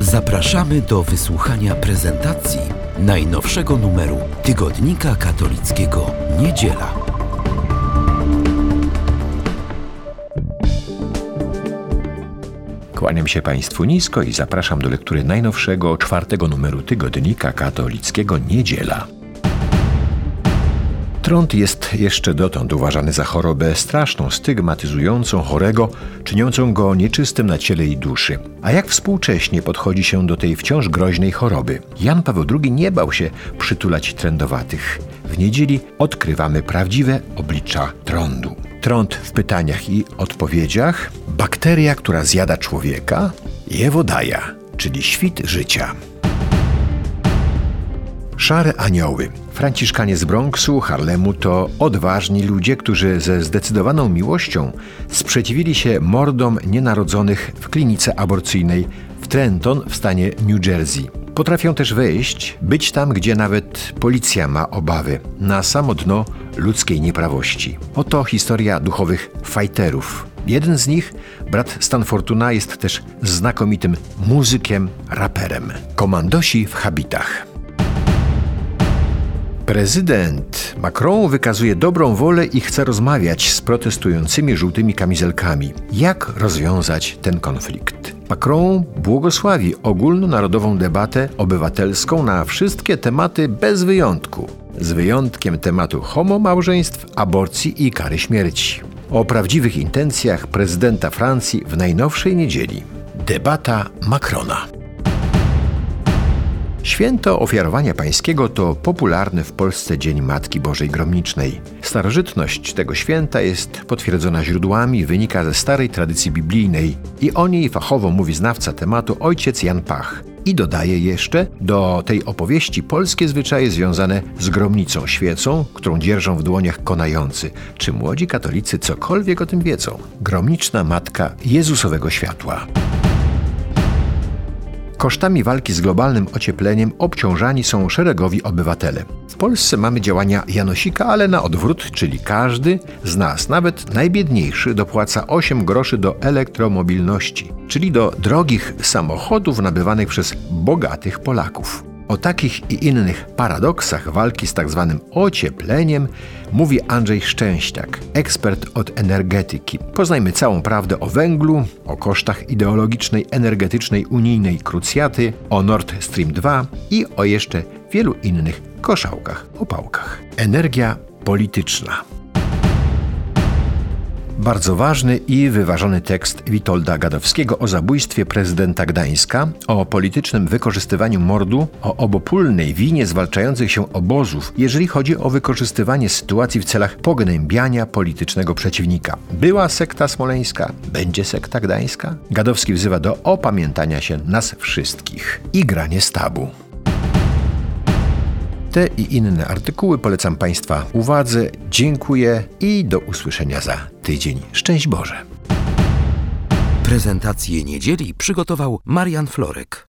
Zapraszamy do wysłuchania prezentacji najnowszego numeru Tygodnika Katolickiego Niedziela. Kłaniam się Państwu nisko i zapraszam do lektury najnowszego, 4. numeru Tygodnika Katolickiego Niedziela. Trąd jest jeszcze dotąd uważany za chorobę straszną, stygmatyzującą chorego, czyniącą go nieczystym na ciele i duszy. A jak współcześnie podchodzi się do tej wciąż groźnej choroby? Jan Paweł II nie bał się przytulać trędowatych. W niedzieli odkrywamy prawdziwe oblicza trądu. Trąd w pytaniach i odpowiedziach, bakteria, która zjada człowieka, jewodaja, czyli świt życia. Szare anioły. Franciszkanie z Bronxu, Harlemu to odważni ludzie, którzy ze zdecydowaną miłością sprzeciwili się mordom nienarodzonych w klinice aborcyjnej w Trenton w stanie New Jersey. Potrafią też wejść, być tam, gdzie nawet policja ma obawy, na samo dno ludzkiej nieprawości. Oto historia duchowych fajterów. Jeden z nich, brat Stan Fortuna, jest też znakomitym muzykiem, raperem. Komandosi w habitach. Prezydent Macron wykazuje dobrą wolę i chce rozmawiać z protestującymi żółtymi kamizelkami. Jak rozwiązać ten konflikt? Macron błogosławi ogólnonarodową debatę obywatelską na wszystkie tematy bez wyjątku, z wyjątkiem tematu homomałżeństw, aborcji i kary śmierci. O prawdziwych intencjach prezydenta Francji w najnowszej niedzieli. Debata Macrona. Święto Ofiarowania Pańskiego to popularny w Polsce Dzień Matki Bożej Gromnicznej. Starożytność tego święta jest potwierdzona źródłami, wynika ze starej tradycji biblijnej i o niej fachowo mówi znawca tematu ojciec Jan Pach. I dodaje jeszcze do tej opowieści polskie zwyczaje związane z gromnicą świecą, którą dzierżą w dłoniach konający. Czy młodzi katolicy cokolwiek o tym wiedzą? Gromniczna Matka Jezusowego Światła. Kosztami walki z globalnym ociepleniem obciążani są szeregowi obywatele. W Polsce mamy działania Janosika, ale na odwrót, czyli każdy z nas, nawet najbiedniejszy, dopłaca 8 groszy do elektromobilności, czyli do drogich samochodów nabywanych przez bogatych Polaków. O takich i innych paradoksach walki z tak zwanym ociepleniem mówi Andrzej Szczęśniak, ekspert od energetyki. Poznajmy całą prawdę o węglu, o kosztach ideologicznej, energetycznej, unijnej krucjaty, o Nord Stream 2 i o jeszcze wielu innych koszałkach, opałkach. Energia polityczna. Bardzo ważny i wyważony tekst Witolda Gadowskiego o zabójstwie prezydenta Gdańska, o politycznym wykorzystywaniu mordu, o obopólnej winie zwalczających się obozów, jeżeli chodzi o wykorzystywanie sytuacji w celach pognębiania politycznego przeciwnika. Była sekta smoleńska, będzie sekta gdańska? Gadowski wzywa do opamiętania się nas wszystkich i granie stabu. Te i inne artykuły polecam Państwa uwadze. Dziękuję i do usłyszenia za tydzień. Szczęść Boże! Prezentację niedzieli przygotował Marian Florek.